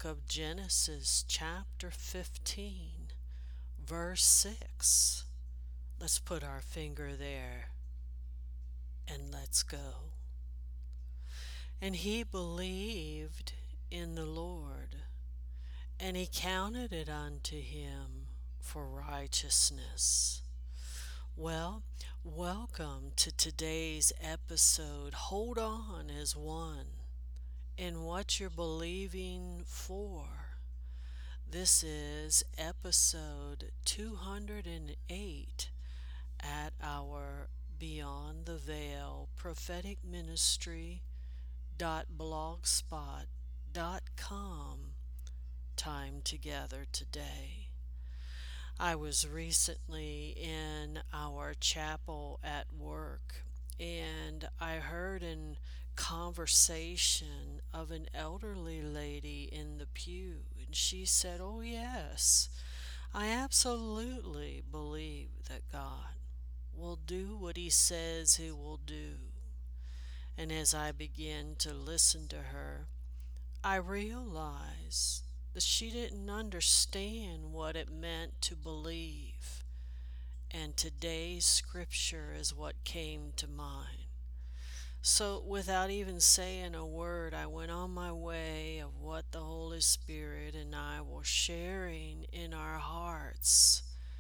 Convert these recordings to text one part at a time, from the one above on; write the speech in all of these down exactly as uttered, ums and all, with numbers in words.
book of Genesis, chapter fifteen, verse six. Let's put our finger there and let's go. And he believed in the Lord, and he counted it unto him for righteousness. Well, welcome to today's episode. Hold on as one in what you're believing for. This is episode two hundred eight at our Beyond the Veil prophetic ministry dot blogspot dot com time together today. I was recently in our chapel at work, and I heard in conversation of an elderly lady in the pew, and she said, "Oh yes, I absolutely believe that God will do what he says he will do." And as I began to listen to her, I realized that she didn't understand what it meant to believe. And today's scripture is what came to mind. So, without even saying a word, I went on my way of what the Holy Spirit and I were sharing in our hearts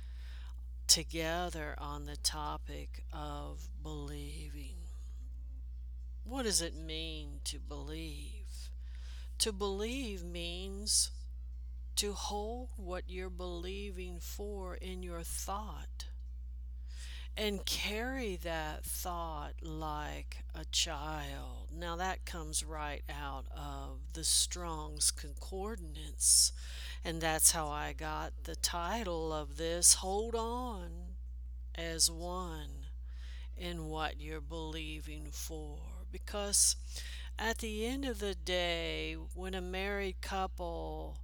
together on the topic of believing. What does it mean to believe? To believe means to hold what you're believing for in your thought and carry that thought like a child. Now, that comes right out of the Strong's Concordance, and that's how I got the title of this, Hold On as One in What You're Believing For. Because at the end of the day, when a married couple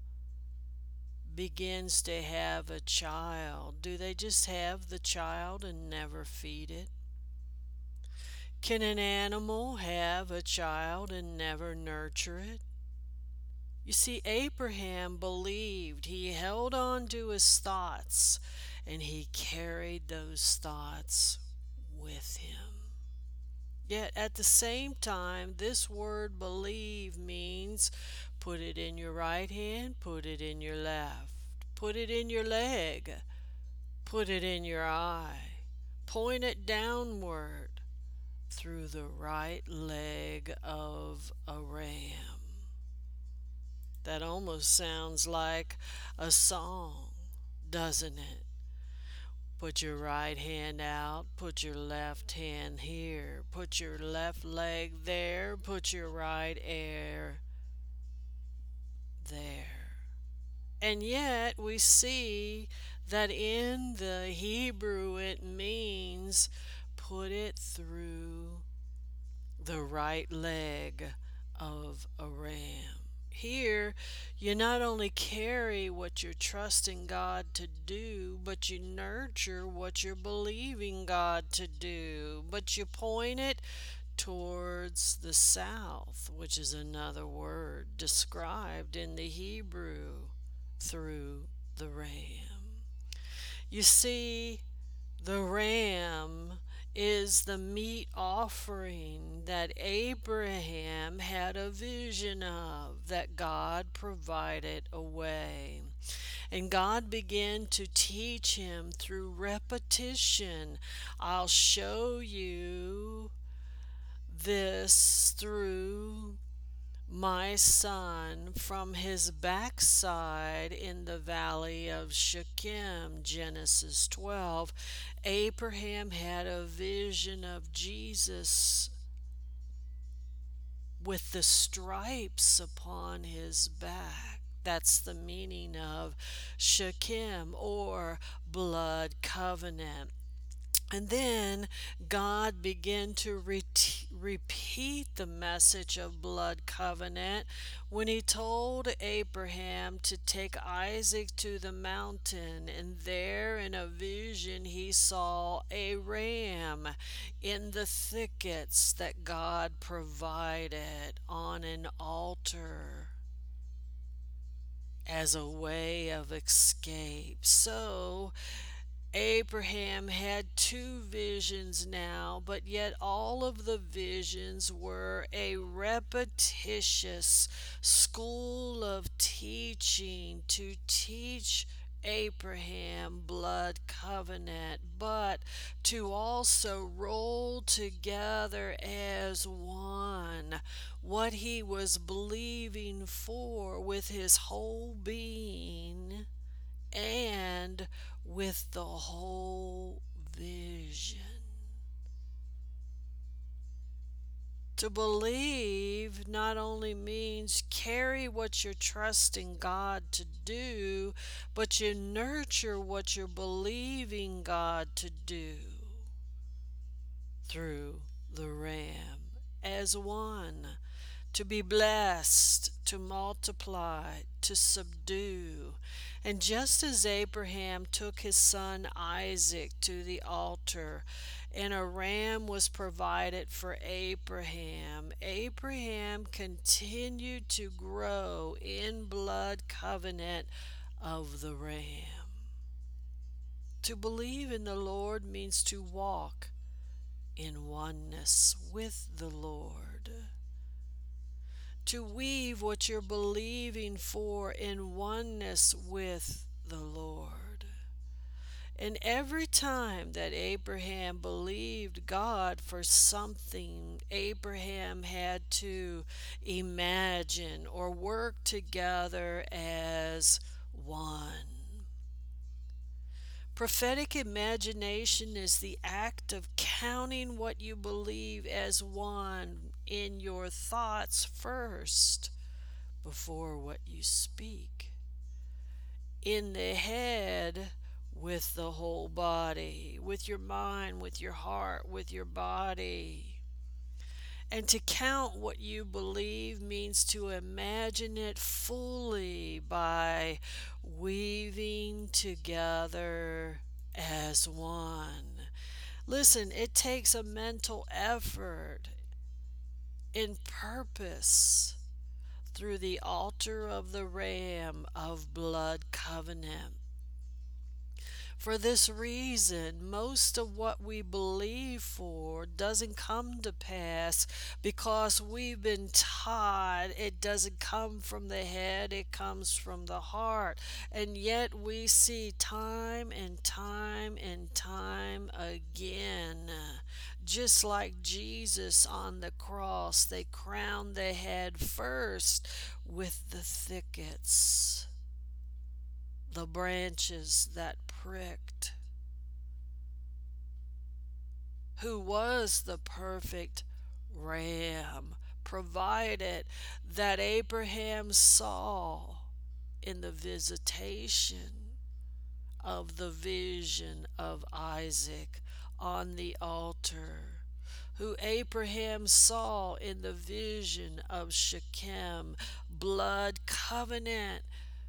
begins to have a child, do they just have the child and never feed it? Can an animal have a child and never nurture it? You see, Abraham believed. He held on to his thoughts, and he carried those thoughts with him. Yet at the same time, this word believe means put it in your right hand, put it in your left, put it in your leg, put it in your eye, point it downward through the right leg of a ram. That almost sounds like a song, doesn't it? Put your right hand out, put your left hand here, put your left leg there, put your right ear there. And yet we see that in the Hebrew it means put it through the right leg of a ram. Here, you not only carry what you're trusting God to do, but you nurture what you're believing God to do. But you point it towards the south, which is another word described in the Hebrew through the ram. You see, the ram is the meat offering that Abraham had a vision of, that God provided a way. And God began to teach him through repetition. I'll show you this through my son from his backside in the valley of Shechem, Genesis twelve. Abraham had a vision of Jesus with the stripes upon his back. That's the meaning of Shechem, or blood covenant. And then God began to re- repeat the message of blood covenant when he told Abraham to take Isaac to the mountain. And there in a vision he saw a ram in the thickets that God provided on an altar. as a way of escape. So Abraham had two visions now, but yet all of the visions were a repetitious school of teaching to teach Abraham blood covenant, but to also roll together as one what he was believing for with his whole being and with the whole vision. To believe not only means carry what you're trusting God to do, but you nurture what you're believing God to do through the Ram as one. To be blessed, to multiply, to subdue. And just as Abraham took his son Isaac to the altar, and a ram was provided for Abraham, Abraham continued to grow in blood covenant of the ram. To believe in the Lord means to walk in oneness with the Lord. To weave what you're believing for in oneness with the Lord. And every time that Abraham believed God for something, Abraham had to imagine or work together as one. Prophetic imagination is the act of counting what you believe as one in your thoughts first before what you speak. In the head with the whole body, with your mind, with your heart, with your body. And to count what you believe means to imagine it fully by weaving together as one. Listen, it takes a mental effort in purpose through the altar of the Ram of blood covenant. For this reason, most of what we believe for doesn't come to pass because we've been taught it doesn't come from the head, it comes from the heart. And yet we see time and time and time again, just like Jesus on the cross, they crowned the head first with the thickets, the branches that pricked. Who was the perfect ram, provided that Abraham saw in the visitation of the vision of Isaac on the altar, who Abraham saw in the vision of Shechem, blood covenant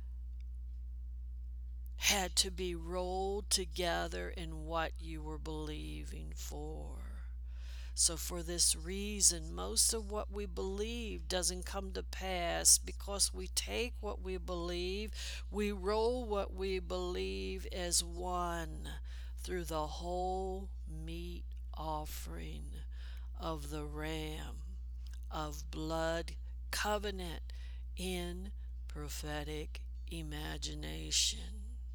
had to be rolled together in what you were believing for. So for this reason, most of what we believe doesn't come to pass because we take what we believe, we roll what we believe as one through the whole meat offering of the Ram of blood covenant in prophetic imagination.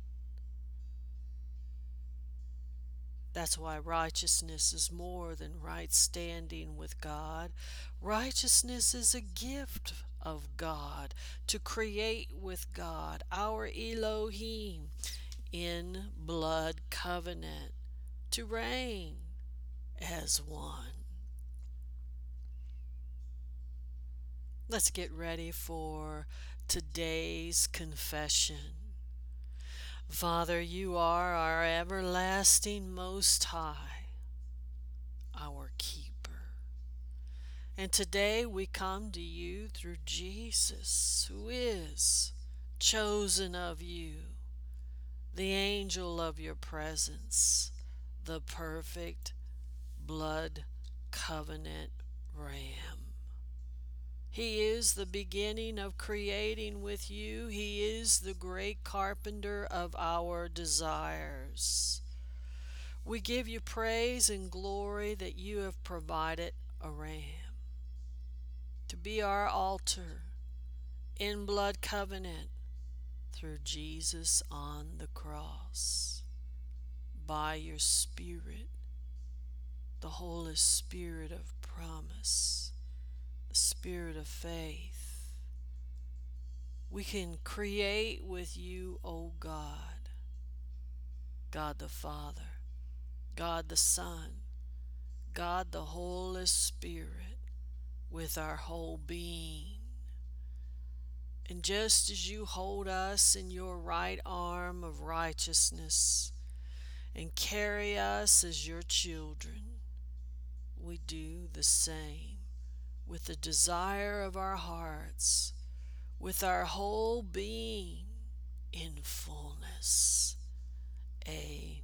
That's why righteousness is more than right standing with God. Righteousness is a gift of God to create with God, our Elohim, in blood covenant, to reign as one. Let's get ready for today's confession. Father, you are our everlasting Most High, our keeper. And today we come to you through Jesus, who is chosen of you, the angel of your presence, the perfect blood covenant Ram. He is the beginning of creating with you. He is the great carpenter of our desires. We give you praise and glory that you have provided a ram to be our altar in blood covenant through Jesus on the cross. By your Spirit, the Holy Spirit of promise, the Spirit of faith, we can create with you, O God, God the Father, God the Son, God the Holy Spirit, with our whole being. And just as you hold us in your right arm of righteousness and carry us as your children, we do the same with the desire of our hearts, with our whole being in fullness. Amen.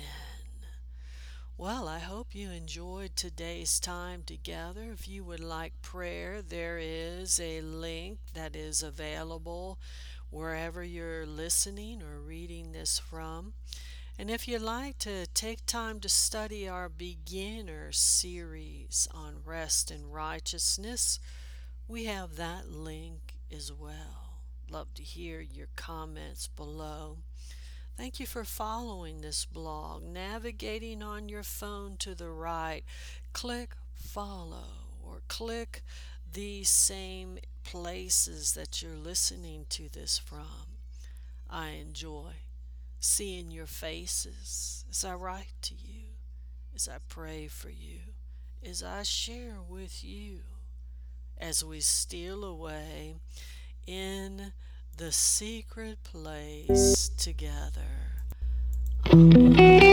Well, I hope you enjoyed today's time together. If you would like prayer, there is a link that is available wherever you're listening or reading this from. And if you'd like to take time to study our beginner series on rest and righteousness, we have that link as well. Love to hear your comments below. Thank you for following this blog. Navigating on your phone to the right, click follow or click these same places that you're listening to this from. I enjoy seeing your faces as I write to you, as I pray for you, as I share with you, as we steal away in the secret place together. Amen.